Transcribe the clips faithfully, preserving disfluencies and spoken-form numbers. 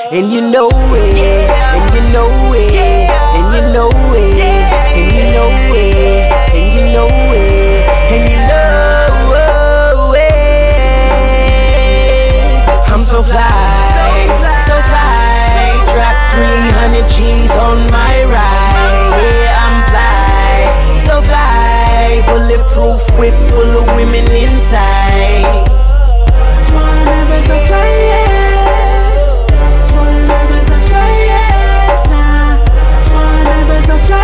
and you know it, and you know it, and you know it, and you know it, and you know it, and you know it. I'm so fly, so fly. Drop three hundred G's on my ride. Yeah, I'm fly, so fly. Bulletproof whip full of women inside. Small members of fly, yeah. Small members of fly, yes, nah. Small members of fly,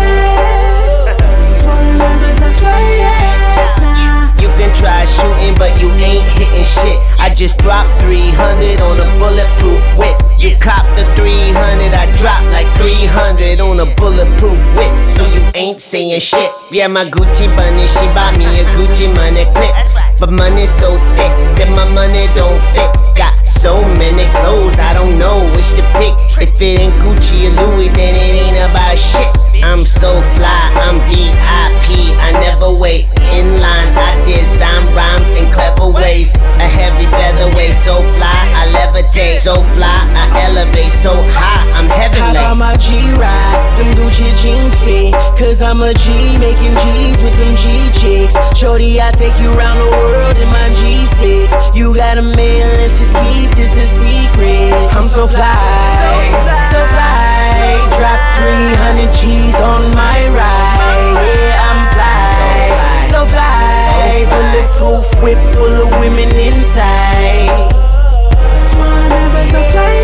yeah. Small members of fly, yes, nah. You can try shooting, but you ain't hitting shit. I just dropped three hundred on a bulletproof whip. You cop the three hundred, I dropped like three hundred on a bulletproof whip. So you ain't saying shit. Yeah, my Gucci bunny, she bought me a Gucci money clip. But money's so thick that my money don't fit. Got so many clothes, I don't know which to pick. If it ain't Gucci or Louis, then it ain't about shit. I'm so fly, I'm V I P, I never wait in line. I design rhymes in clever ways. A heavy featherweight, so fly, I levitate. So fly, I elevate, so high, I'm heavenly. Hop on my G-Ride, them Gucci jeans fit. Cause I'm a G, making G's with them G-chicks. Shorty, I take you around the world in my G six. You got a man, let's just keep this a secret. I'm so fly, so fly. Drop three hundred G's on my ride. Yeah, I'm fly, so fly. Bulletproof whip full of women inside. Small members of fly,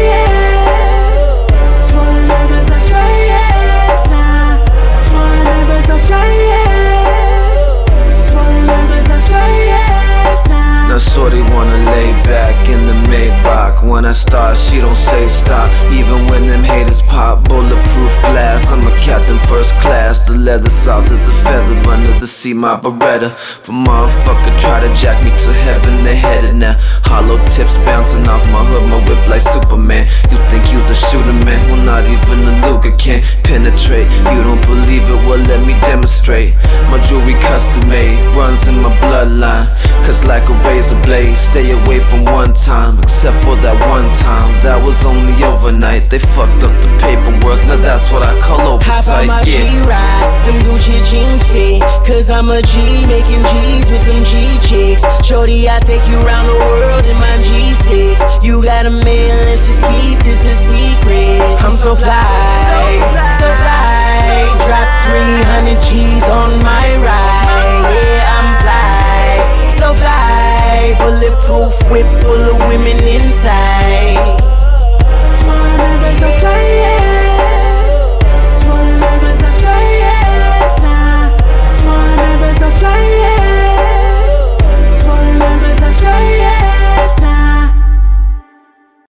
yeah. Small members of fly, yes, nah. Small members of fly, yeah. Small members of fly, yes, nah. Now shorty wanna lay back in the Maybach. When I start, she don't say stop. Even when them haters pop, bulletproof glass. I'm a captain first class. The leather soft as a feather under the seat, my Beretta. For motherfucker try to jack me to heaven, they headed now. Hollow tips bouncing off my hood, my whip like Superman. You think you's a shooter, man? Well, not even a Luger can penetrate. You don't believe it? Well, let me demonstrate. My jewelry custom made, runs in my bloodline. Cause like a razor blade, stay away from one time. Except for that one time, that was only overnight. They fucked up the paperwork, now that's what I call oversight. Hop on my yeah. G-Ride, them Gucci jeans fit. Cause I'm a G, making G's with them G-chicks. Shorty, I take you around the world in my G six. You got a man, let's just keep this a secret. I'm so fly, so fly. Drop three hundred G's on my ride. Yeah, I'm fly, so fly. Bulletproof whip full of women inside.